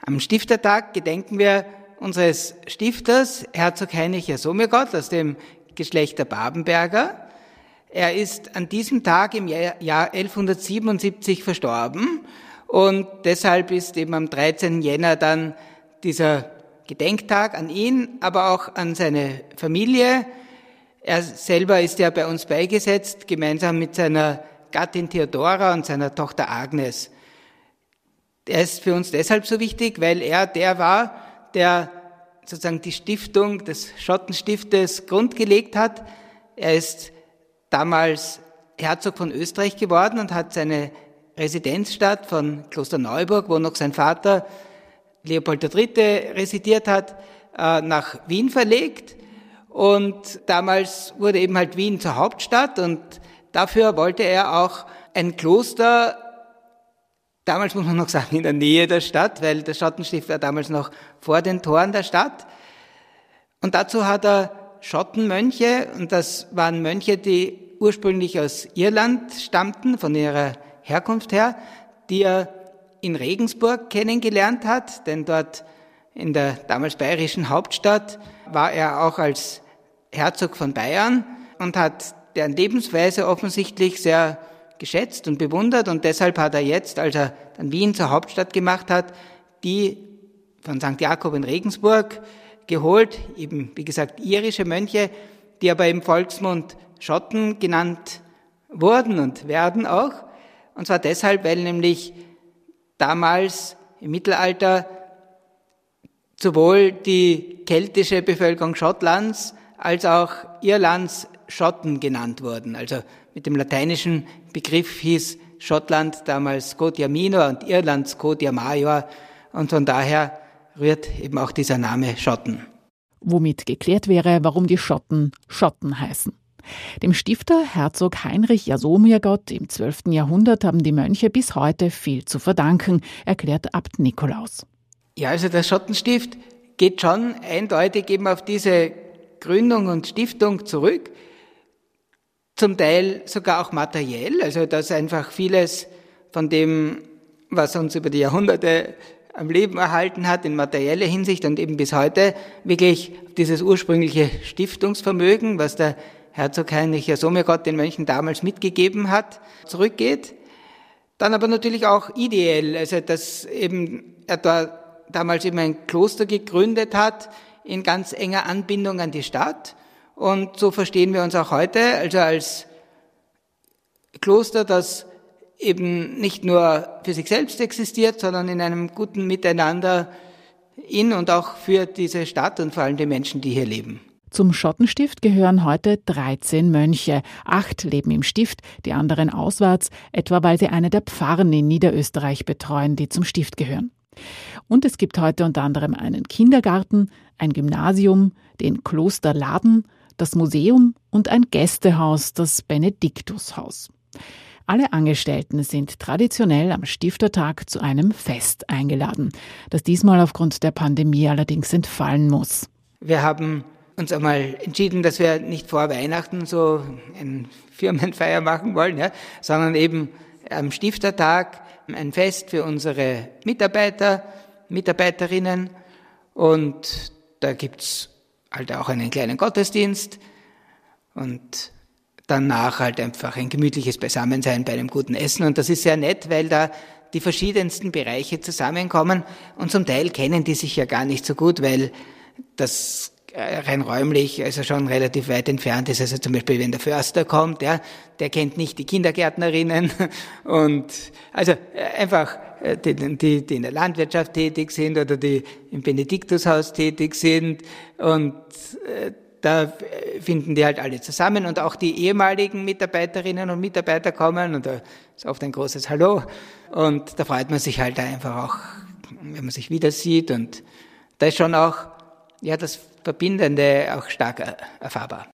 Am Stiftertag gedenken wir unseres Stifters, Herzog Heinrich Jasomirgott aus dem Geschlecht der Babenberger. Er ist an diesem Tag im Jahr 1177 verstorben und deshalb ist eben am 13. Jänner dann dieser Gedenktag an ihn, aber auch an seine Familie. Er selber ist ja bei uns beigesetzt, gemeinsam mit seiner Gattin Theodora und seiner Tochter Agnes. Er ist für uns deshalb so wichtig, weil er der war, der sozusagen die Stiftung des Schottenstiftes grundgelegt hat. Er ist damals Herzog von Österreich geworden und hat seine Residenzstadt von Klosterneuburg, wo noch sein Vater Leopold III. Residiert hat, nach Wien verlegt. Und damals wurde eben halt Wien zur Hauptstadt und dafür wollte er auch ein Kloster, damals muss man noch sagen in der Nähe der Stadt, weil das Schottenstift war damals noch vor den Toren der Stadt. Und dazu hat er Schottenmönche, und das waren Mönche, die ursprünglich aus Irland stammten, von ihrer Herkunft her, die er in Regensburg kennengelernt hat, denn dort in der damals bayerischen Hauptstadt war er auch als Herzog von Bayern und hat deren Lebensweise offensichtlich sehr geschätzt und bewundert und deshalb hat er jetzt, als er dann Wien zur Hauptstadt gemacht hat, die von St. Jakob in Regensburg geholt, eben wie gesagt irische Mönche, die aber im Volksmund Schotten genannt wurden und werden auch, und zwar deshalb, weil nämlich damals im Mittelalter sowohl die keltische Bevölkerung Schottlands als auch Irlands Schotten genannt wurden. Also mit dem lateinischen Begriff hieß Schottland damals Scotia Minor und Irland Scotia Major und von daher rührt eben auch dieser Name Schotten. Womit geklärt wäre, warum die Schotten Schotten heißen. Dem Stifter Herzog Heinrich Jasomirgott im 12. Jahrhundert haben die Mönche bis heute viel zu verdanken, erklärt Abt Nikolaus. Ja, also das Schottenstift geht schon eindeutig eben auf diese Gründung und Stiftung zurück, zum Teil sogar auch materiell, also dass einfach vieles von dem, was uns über die Jahrhunderte am Leben erhalten hat, in materieller Hinsicht und eben bis heute wirklich dieses ursprüngliche Stiftungsvermögen, was der Herzog Heinrich Jasomirgott den Mönchen damals mitgegeben hat, zurückgeht. Dann aber natürlich auch ideell, also dass eben er da damals eben ein Kloster gegründet hat, in ganz enger Anbindung an die Stadt. Und so verstehen wir uns auch heute, also als Kloster, das eben nicht nur für sich selbst existiert, sondern in einem guten Miteinander in und auch für diese Stadt und vor allem die Menschen, die hier leben. Zum Schottenstift gehören heute 13 Mönche. 8 leben im Stift, die anderen auswärts, etwa weil sie eine der Pfarren in Niederösterreich betreuen, die zum Stift gehören. Und es gibt heute unter anderem einen Kindergarten, ein Gymnasium, den Klosterladen, das Museum und ein Gästehaus, das Benediktushaus. Alle Angestellten sind traditionell am Stiftertag zu einem Fest eingeladen, das diesmal aufgrund der Pandemie allerdings entfallen muss. Wir haben uns einmal entschieden, dass wir nicht vor Weihnachten so eine Firmenfeier machen wollen, ja, sondern eben am Stiftertag ein Fest für unsere Mitarbeiter, Mitarbeiterinnen und da gibt's halt auch einen kleinen Gottesdienst und danach halt einfach ein gemütliches Beisammensein bei einem guten Essen und das ist sehr nett, weil da die verschiedensten Bereiche zusammenkommen und zum Teil kennen die sich ja gar nicht so gut, weil das rein räumlich also schon relativ weit entfernt ist. Also zum Beispiel, wenn der Förster kommt, ja, der kennt nicht die Kindergärtnerinnen und also einfach die in der Landwirtschaft tätig sind oder die im Benediktushaus tätig sind und da finden die halt alle zusammen und auch die ehemaligen Mitarbeiterinnen und Mitarbeiter kommen und da ist oft ein großes Hallo und da freut man sich halt einfach auch, wenn man sich wieder sieht und da ist schon auch ja das Verbindende auch stark erfahrbar.